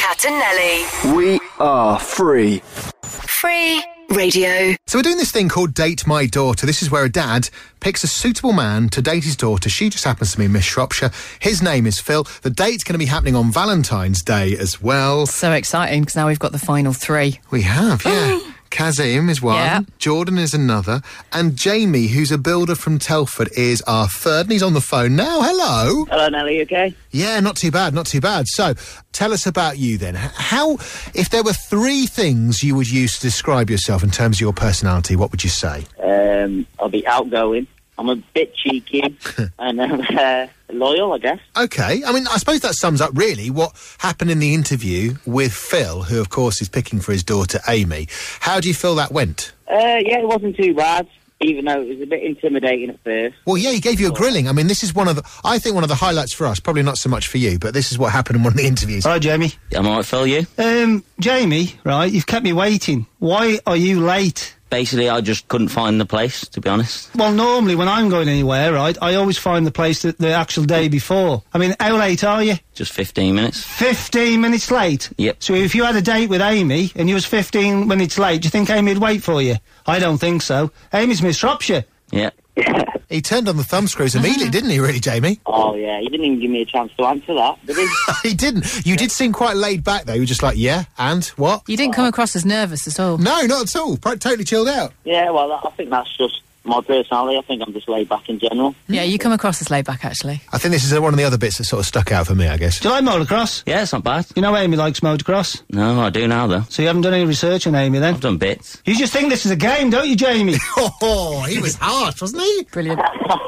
Cat and Nelly. We are free. Free radio. So we're doing this thing called Date My Daughter. This is where a dad picks a suitable man to date his daughter. She just happens to be Miss Shropshire. His name is Phil. The date's going to be happening on Valentine's Day as well. So exciting, because now we've got the final three. We have, yeah. Kazim is one, Yeah. Jordan is another, and Jamie, who's a builder from Telford, is our third, and he's on the phone now. Hello. Hello, Nelly, you okay? Yeah, not too bad, not too bad. So, tell us about you then. How, if there were three things you would use to describe yourself in terms of your personality, what would you say? I'll be outgoing. I'm a bit cheeky and loyal, I guess. Okay, I mean, I suppose that sums up really what happened in the interview with Phil, who of course is picking for his daughter Amy. How do you feel that went? Yeah, it wasn't too bad, even though it was a bit intimidating at first. Well, yeah, he gave you a grilling. I mean, this is one of the highlights for us, probably not so much for you, but this is what happened in one of the interviews. Hi, Jamie. I'm alright, Phil, you? Jamie, right, you've kept me waiting. Why are you late? Basically, I just couldn't find the place, to be honest. Well, normally when I'm going anywhere, right, I always find the place the actual day before. I mean, how late are you? Just 15 minutes. 15 minutes late? Yep. So if you had a date with Amy and you was 15 minutes late, do you think Amy'd wait for you? I don't think so. Amy's Miss Shropshire. Yeah. He turned on the thumb screws immediately, didn't he, really, Jamie? Oh, yeah, he didn't even give me a chance to answer that, did he? He didn't. You did seem quite laid back, though. You were just like, yeah, and what? You didn't come across as nervous at all. No, not at all. Totally chilled out. Yeah, well, I think that's just my personality. I think I'm just laid back in general. Yeah, you come across as laid back, actually. I think this is one of the other bits that sort of stuck out for me, I guess. Do you like motocross? Yeah, it's not bad. You know Amy likes motocross? No, I do now, though. So you haven't done any research on Amy, then? I've done bits. You just think this is a game, don't you, Jamie? Oh, he was harsh, wasn't he? Brilliant.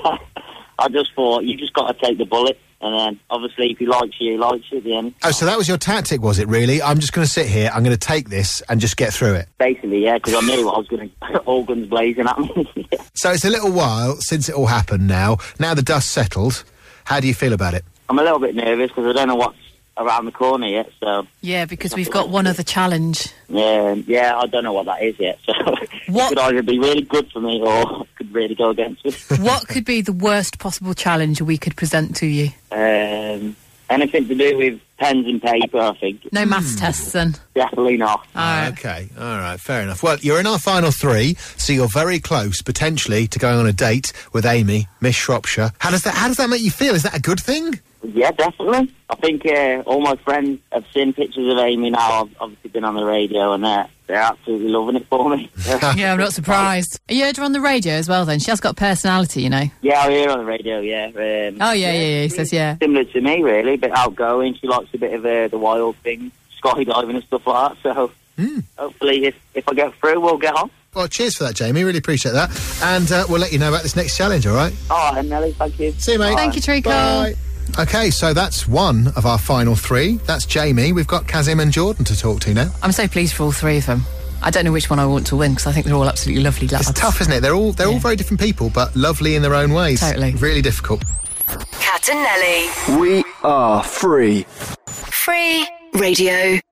I just thought, you just got to take the bullet, and then, obviously, if he likes you, he likes you at the end. Oh, so that was your tactic, was it, really? I'm just going to sit here, I'm going to take this and just get through it. Basically, yeah, because I knew I was going to all guns blazing at me. So it's a little while since it all happened now. Now the dust settled. How do you feel about it? I'm a little bit nervous because I don't know what's around the corner yet, so... Yeah, because we've got one other challenge. Yeah, I don't know what that is yet, so... What? It could either be really good for me or could really go against me. What could be the worst possible challenge we could present to you? Anything to do with pens and paper, I think. No maths tests, then? Definitely not. All right. Okay, all right, fair enough. Well, you're in our final three, so you're very close, potentially, to going on a date with Amy, Miss Shropshire. How does that make you feel? Is that a good thing? Yeah, definitely. I think all my friends have seen pictures of Amy now. I've obviously been on the radio, and they're absolutely loving it for me. Yeah, I'm not surprised. You heard her on the radio as well, then? She has got personality, you know. Yeah, I hear her on the radio, yeah. Oh, yeah, he says, yeah. Similar to me, really, a bit outgoing. She likes a bit of the wild thing, skydiving and stuff like that, so hopefully if I get through, we'll get on. Well, cheers for that, Jamie. Really appreciate that. And we'll let you know about this next challenge, all right? All right, Nelly, thank you. See you, mate. Thank you, Trico. Bye. OK, so that's one of our final three. That's Jamie. We've got Kazim and Jordan to talk to now. I'm so pleased for all three of them. I don't know which one I want to win, because I think they're all absolutely lovely lads. It's tough, isn't it? They're all very different people, but lovely in their own ways. Totally. Really difficult. Cat and Nelly. We are free. Free radio.